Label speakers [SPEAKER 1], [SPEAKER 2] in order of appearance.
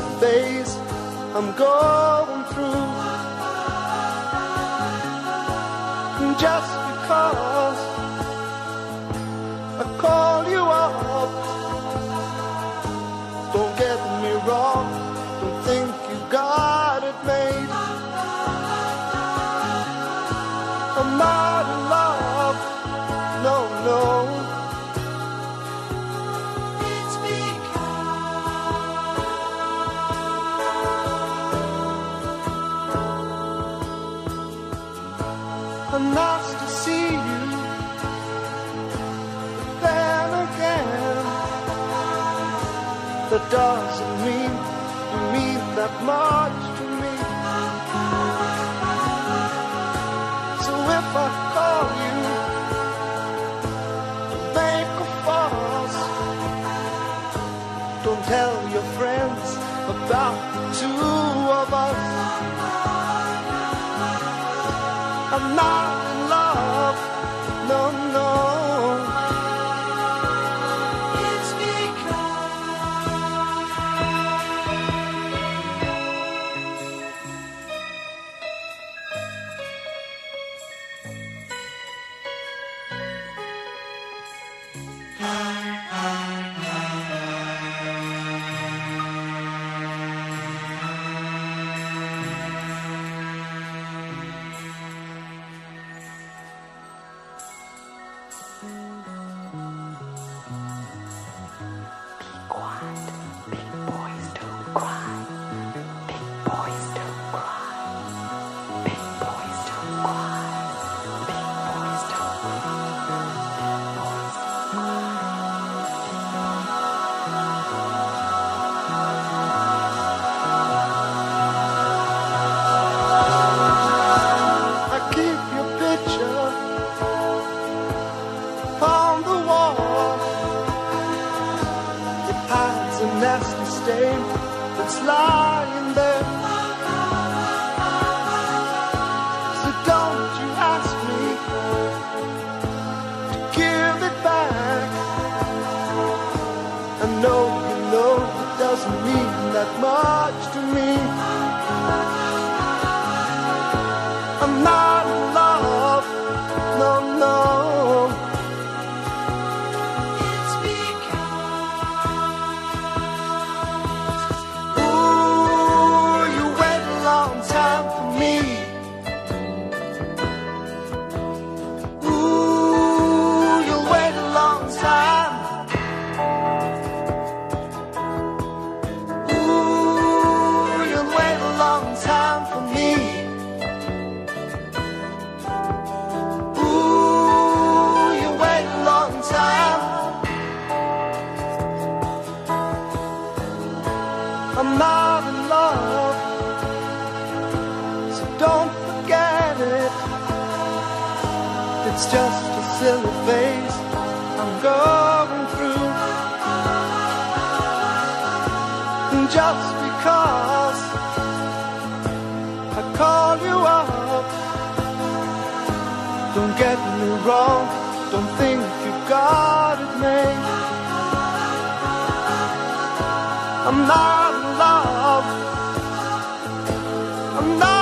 [SPEAKER 1] phase I'm going through. Just because I call you up, don't get me wrong, don't think you got it made. I'm not in love, no, no. It's because nice to see you, but then again, that doesn't mean you mean that much to me. So if I call you to make a fuss, don't tell your friends about the two of us. I'm not in love, no, no. It's nasty stain that's lying there. So don't you ask me to give it back. I know you know it doesn't mean that much to me. I'm not in love, no, no. I'm not in love, so don't forget it. It's just a silly phase I'm going through. And just because I call you up, don't get me wrong, don't think you got it made. I'm not in love, I'm not